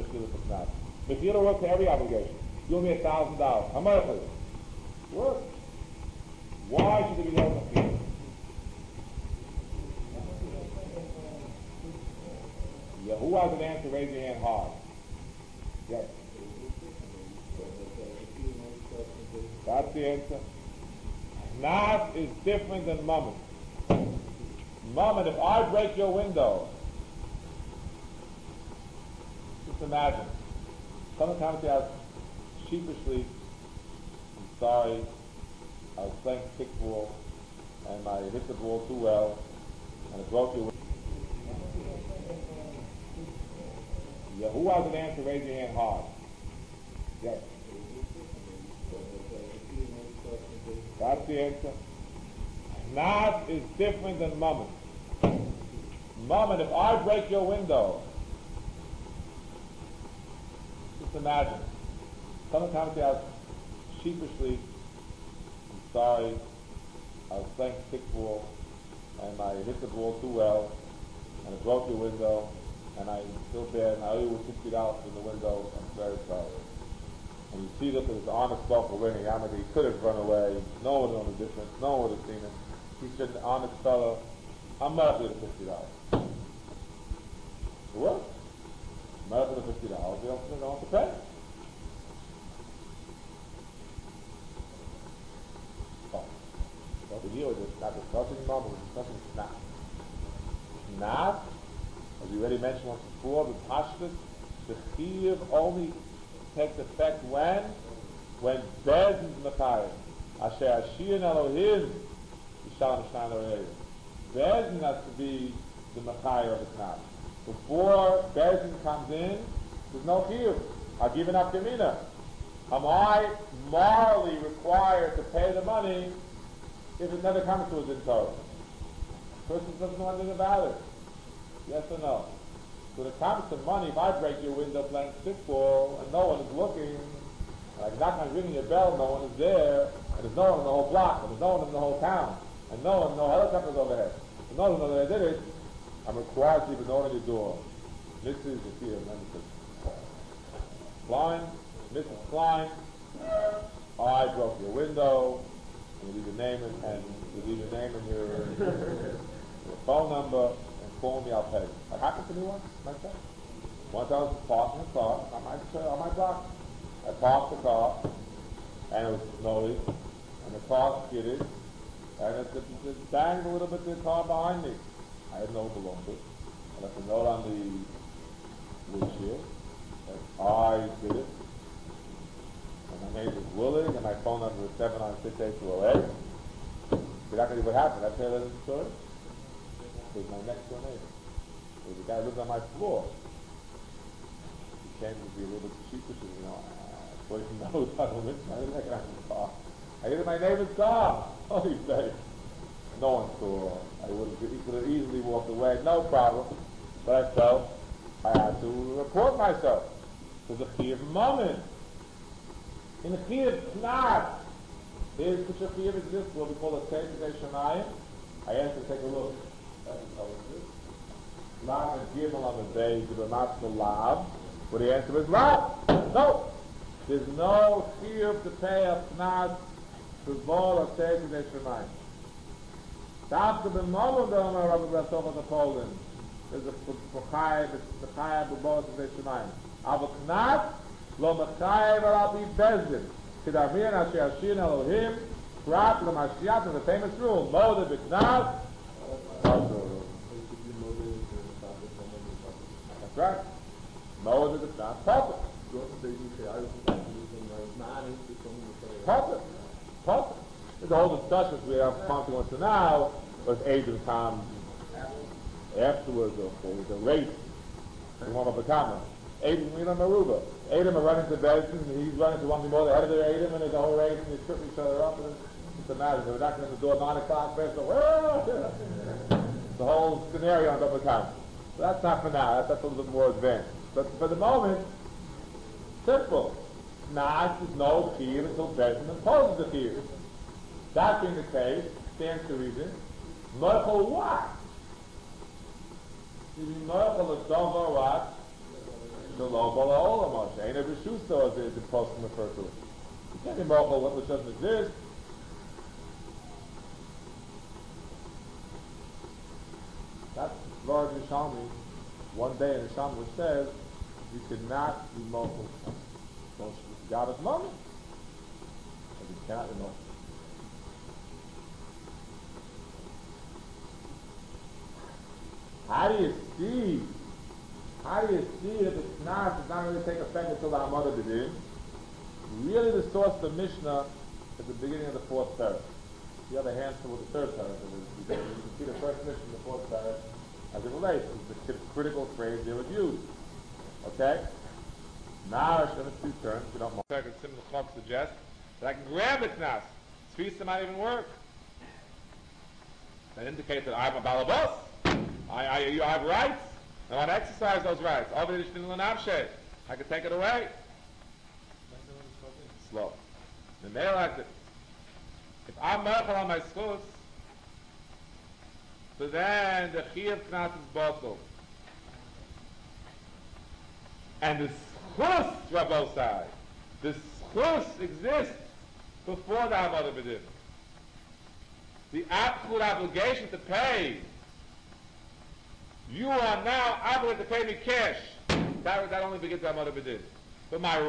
Mechila for Knas. Mechila works for every obligation. You owe me $1,000. How much is it? Work. Why should there be no Mechila? Yeah, who has an answer? Raise your hand hard. Yes. That's the answer. Knas is different than Mammon. Mammon, if I break your window, just imagine. Someone comes to you sheepishly, I'm sorry, I was playing kickball, and I hit the ball too well, and it broke your window. Yeah, who has an answer? Raise your hand hard. Yes. That's the answer. Knas is different than Mammon. Mammon, if I break your window, just imagine. Someone comes to you sheepishly, I'm sorry, I was playing kickball, and I hit the ball too well, and it broke your window, and I feel bad, and I owe you $60 in the window, I'm very sorry. And you see this as honest ball for winning. I mean, he could have run away. No one would know the difference. No one would have seen it. He said, an honest fellow, I'm not going to $50. For what? I'm not going to $50. You don't have to pay. Oh. What we deal with this, not discussing Mammon, we're discussing Knas. Knas, as we already mentioned once before, the Pashtus, the Chiyuv only takes effect when Bez is Mechayim. Asher Ashirin Elohim Yishalem Shnai L'Reis. Bez has to be the Mechayim of the Knas. Before Bez comes in, there's no Chiyuv. I'll give an Afkamina. Am I morally required to pay the money if it never comes to us in Torah? The person doesn't know anything about it. Yes or no? When it comes to money, if I break your window playing stickball and no one is looking, and I knock on ringing your bell, no one is there, and there's no one in the whole block, and there's no one in the whole town, and no helicopters overhead, and no one knows that I did it, I'm required to leave a note on your door. Mrs. Klein, Mrs. Klein, I broke your window, and you leave your name and your phone number. Call me, I'll pay. That happened to me once, myself. Once I was parking a car on my block. I parked the car, and it was snowy, and the car skidded, and it banged a little bit to the car behind me. I didn't know it belonged to it. I left a note on the windshield that I did it, and my name was Willing, and my phone number was 7968208. You're not going to what happened. I tell you the story. It was my next door neighbor. It was the guy who lived on my floor. He came to be a little bit sheepish, boys knows I don't make it out of the car. I hit my neighbor's car. Oh, he said, no one saw. He could have easily walked away, no problem. But I felt I had to report myself. There's a Chiyuv Mammon. In the Chiyuv Knas, there's such a Chiyuv exists, what we call a Sefer Shemayim. I asked him to take a look. Lav and Gimel on the day to the Matzah Lav, but the answer is Lav. No. There's no Chiyuv to pay a Knas to Vol of Sefer Shemayim. After the moment of the Rabbi Brasov of the Poland, there's a Mechayev B'Bol of Sefer Shemayim. Avo Knas lo Mechayev al Pi Bezdin. K'davir Asher Ashin Elohim Prat L'Mashiach is the famous rule. Mode B'Knas. That's right. Mode B'Knas. Puppet. Puppet. The whole discussion we have come to now was Adam comes afterwards, or the race in one of the comments. Adam, Maruba. Adam are running to Benson, and he's running to one of the more ahead of their Adam, and there's a whole race, and they trip each other up, and it's a matter. They were knocking on the door 9 o'clock, the whole scenario on double count. So that's not for now. That's a little bit more advanced. But for the moment, simple. Nas is no Chiyuv until Benson imposes the Chiyuv. That being the case, stands to reason. Noichel what? You mean Noichel is Dover what? Shalom Bala Olam. Ain't every shoe store is the Poskim refer to it. You can't be mochel which doesn't exist. That's Lord Yishalmi, one day in Yishalmi, which says you cannot be mochel. God is money. But you cannot be mochel. How do you see that the Knas is not going to take effect until the Hamada B'din? Really, the source of the Mishnah is the beginning of the fourth parak. The other handful with the third parak. You can see the first Mishnah in the fourth parak as it relates to the critical phrase they would use. Okay? Now, in a few terms, we don't mind. Second, Simon Chok suggests that I can grab the Knas. Tfisa might even work. That indicates that I'm a balabos. You have rights. I want to exercise those rights. I can take it away. Slow. The male like it. If I'm merchel on my schus, so then the chiyuv knas is bottled. And the schus, Rabbosai, the schus exists before the Hamada B'din. The absolute obligation to pay. You are now obligated to pay me cash. That only begins at Hamada B'din. But my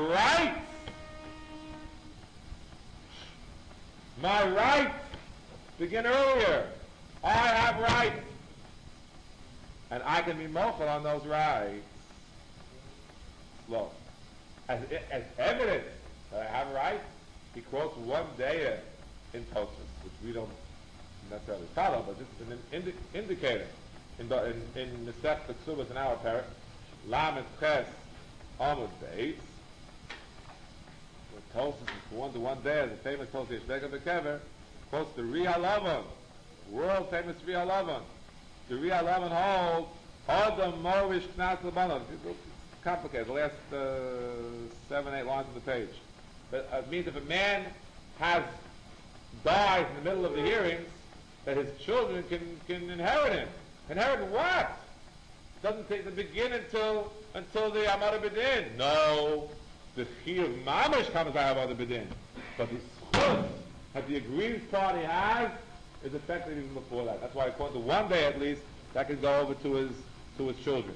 rights begin earlier. I have rights. And I can be mochel on those rights. Look, as evidence that I have rights, he quotes one day in Tosfos, which we don't necessarily follow, but just an indicator. In the Sech the Ksubas in our parak, Lamed Ches Amud Beis, the Tosfos is one day, the famous Tosfos Yeshbeka Bekever, quotes the Ri HaLavan, world famous Ri HaLavan. The Ri HaLavan holds Adam Morish Knas L'Banon. It's complicated, the last 7-8 lines of the page. But it means if a man dies in the middle of the hearings, that his children can inherit him. Inherit what? Doesn't take to begin until the Hamada B'din. No, the chiyuv mamash comes by Hamada B'din, but the schus that the aggrieved party has is effective even before that. That's why, according to one day at least, that can go over to his children,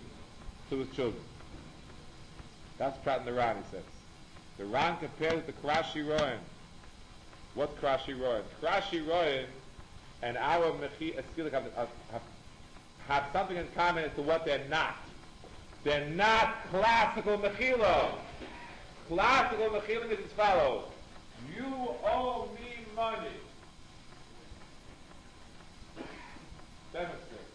That's Prat in the Ran, he says. The Ran compares it to Krashi Royan. What's Krashi Royan? Krashi Royan and our Mechi Eskilik have something in common as to what they're not. They're not classical mechila. Classical mechila is as follows. You owe me money. Demonstrate.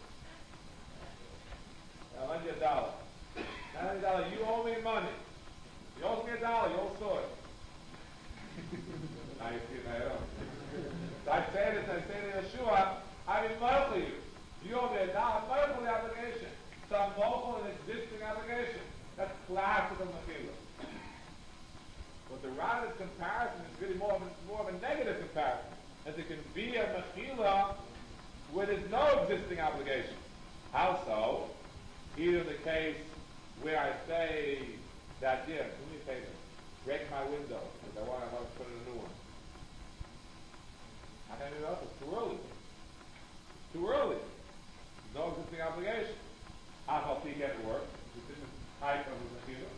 I'll lend you $1. $90, you owe me money. You owe me $1, you owe sword. Now you see it, I don't. So I say to Yeshua, I mean, mostly you. You owe me $1, mostly the obligation. Some local and existing obligation. That's classical mechila. But the Rana's comparison is really more of a negative comparison. As it can be a mechila where there's no existing obligation. How so? Either the case where I say that, do me a favor, break my window, because I want to put in a new one. How can I do that? It's too early. Too early. There's no existing obligation. How about he get to work? It's a different type of mechila.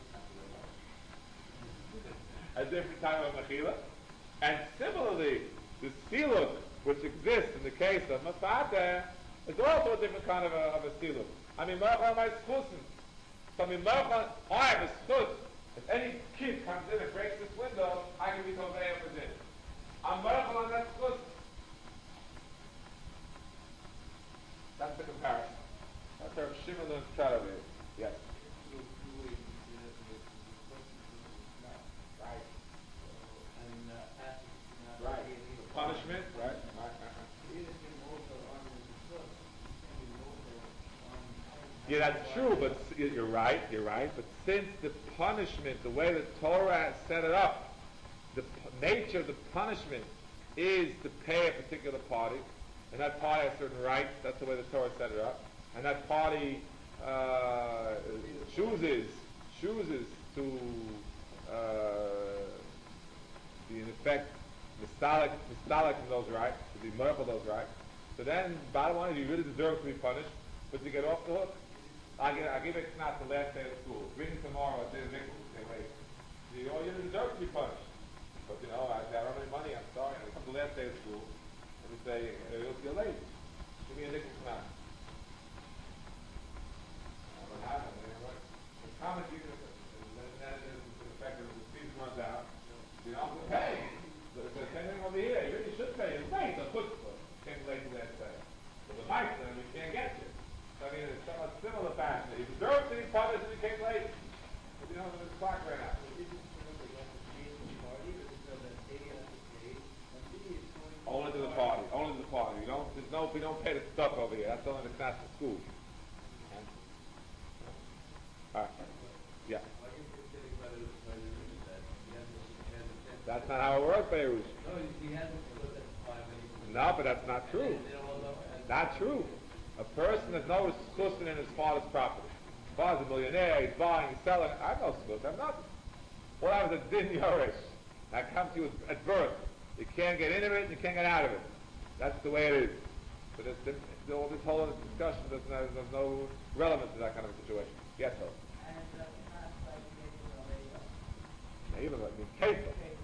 A different type of mechila. And similarly, the siluk, which exists in the case of Masada, is also a different kind of a siluk. I mean, my schusen. So I have a schus. If any kid comes in and breaks this window, I can be conveyed within. I'm merchel on that schus. That's the comparison. That's our Shimon and Sharav. Yes. Right. Punishment, right? Yeah, that's true, but you're right. But since the punishment, the way the Torah has set it up, the nature of the punishment is to pay a particular party, and that party has certain rights. That's the way the Torah set it up, and that party chooses chooses to be in effect mistalik from those rights, to be murder for those rights, so then bottom line is you really deserve to be punished, but to get off the hook, I give it not the last day of school. Bring it tomorrow at the nickel. Say, wait. You deserve to be punished. But I don't have any money, I'm sorry. And it comes the last day of school, and we say, you're late. Give me a nickel tonight. What happened? The common Jesus, and then the fact that the season runs out, pay. So it's the same thing over here. You really should pay. It's late. The foot came late the last day. But the mice, then, we can't get you. So, it's somewhat similar fashion. You deserve to be punished if you came late. But the clock ran out. Only to the party. Only to the party. We don't pay the stuff over here. That's only the class of school. All right. Yeah. That's not how it works, Beirut. No, but that's not true. Not true. A person has no schussin in his father's property. His father's a millionaire, he's buying, he's selling. I have no schussin, I have nothing. What happens at din yorish? That comes to you at birth. You can't get into it and you can't get out of it. That's the way it is. So all this whole discussion, there's no relevance to that kind of a situation. Yes, sir. And not like even like Kefa.